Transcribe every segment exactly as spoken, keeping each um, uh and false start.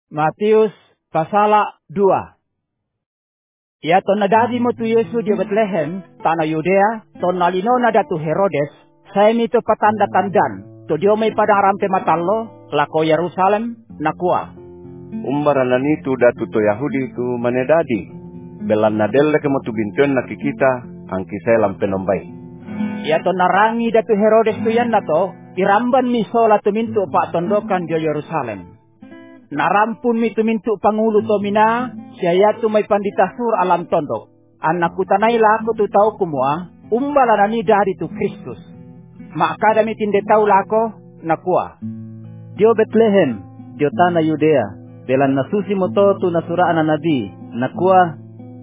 Matius pasala dua. Ya ton nadadi mo tu Yesu di Bethlehem, tanah Yudea, ton nalino na datu Herodes, saya mito patanda tandan, to dio may padarampe matallo, lako Yerusalem, nakua. Umbaran itu datu to Yahudi tu manedadi, belan nadelle ke mo tu bintun nakikita, angki saya lampe nombay. Ya ton narangi datu Herodes tu yan na to, iramban mi sola tu minto pa tondokan di Yerusalem. Narampun mi tumintu pangulo to mina, siya tu may panditasur alam tondok. Anak ku tanay lako tu tao kumua, umbala na ni dari tu Kristus. Makada mi tinde tao lako, nakua. Dio Bethlehem, dio tanah Yudea, belan nasusi mo to tu nasuraan na nabi, nakua.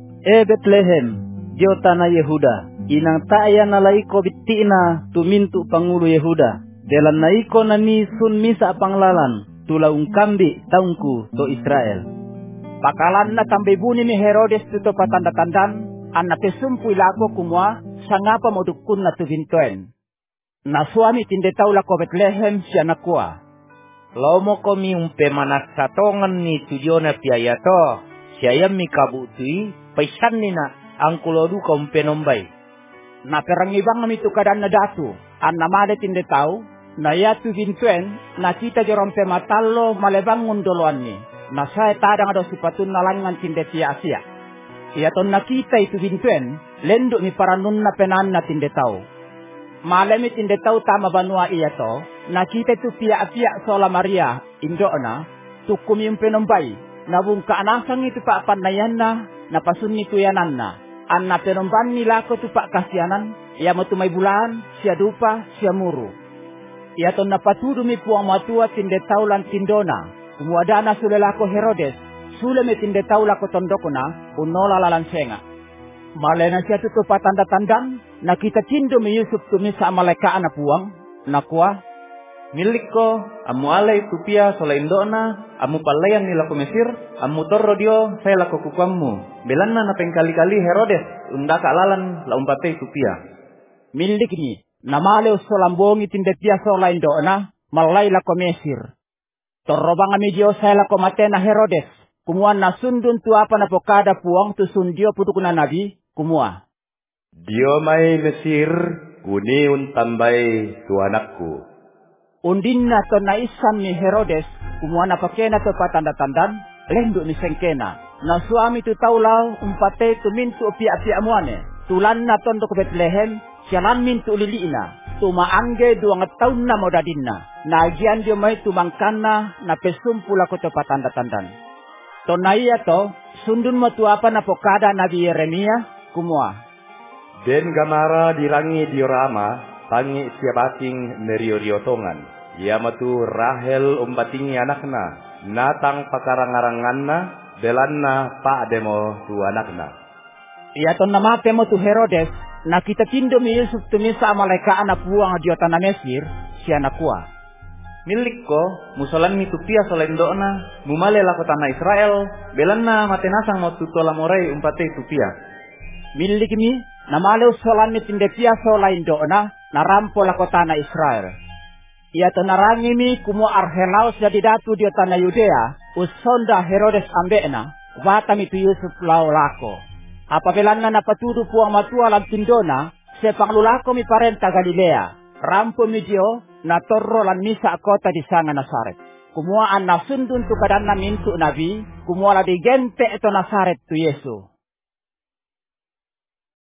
E Bethlehem, dio tanah Yehuda, inang taaya na laiko bitina tumintu pangulo Yehuda, belan naiko na ni sun misa panglalan. Tula ungkambi taungku to Israel. Bakalan na tambibuni ni Herodes tuto patanda-tandan, anak kesumpuy lako kumwa, sangapa modukun na tuvintoen. Na suami tinde tau lako Bethlehem siya nakua. Lomo komi umpe manak satongan ni tujo na piaya to, siya mi kabutui, paisan ni na ang kulodu ka umpe nombay. Na perangibang kami tukadan na datu, an namade tinde tau, na ya tu vintuen na kita jorompe matallo malebang ngundoloan ni na saya tadang ada sipatun nalangan tinde tia asia ya ton na kita itu vintuen lenduk ni paranun na penan na tinde tau malemi tinde tau tama banua iya to na kita tu pia asia sola Maria indo na tukumi umpenombai na bungka anasang itu pak panayan na na pasun ni tuyanan na an na penomban ni lako tu pak kasianan ya matumay bulan sia dupa sia muru. Ya ton napatudu mi puang matua tinde taulan tindona. Umuadana sule lako Herodes. Sule mi tinde taulako tondokona. Unola lalan senga. Malena siya tuto patanda-tandan. Na kita tindo mi Yusuf tumisa maleka na puang. Nakua. Milik ko, amu alay tupia sola indona. Amu palayan nila ko Mesir. Amu torro dio saya lako kukwammu. Belan na napengkali-kali Herodes. Unda kaalalan la umpatay tupia. Milik ni. Namale solambongi tinde tia sola indona, malay la ko Mesir. Torobang ami dio saya la ko matena Herodes, kumua na sundun tu apa na pokada puang tu sundio puduk na nabi, kumua. Dio may Mesir, kuni untambay tu anakku. Undin na to na isam ni Herodes, kumua na pakena to patanda-tandan, lenduk ni sengkena. Na suami tu taulaw, umpate tu mintu pia-pia muane, tulan na tondok Bethlehem, sialan mintu liliina, tumaangge duang taon na modadinna, nagian dia may tumangkana na pesumpula ko to patanda-tandan. To na iya to, sundun mo tu apa na pokada Nabi Yeremia, kumua. Den gamara dirangi diorama, tangi siabating nerioriotongan. Ia matu Rahel umbatingi anakna, natang pakarangaranganna, belanna pak demo tu anakna. Ia to namate mo tu Herodes, na kita tindo mi Yusuf tumisa maleka anak buang di tanah Mesir, siya nakua. Milik ko, musolan mi tupia solendona, mumale lako tanah Israel, belan na matenasang mo tutola moray umpate tupia. Milik mi, namale usolan mi tinde pia sola indona, narampo lako tanah Israel. Ia to narangi mi kumu Arhelaus jadi datu di tanah Yudea, usonda Herodes ambena, wata mi tu Yusuf lau lako. Apabila na napatudu puang matua lang tindona, sepang lulako mi parenta Galilea, rampo mi dio, na torro lan misa kota di sanga Nasaret. Kumuaan na sundun tu kadan na mintu nabi, kumuala di gente ito Nasaret tu Yesu.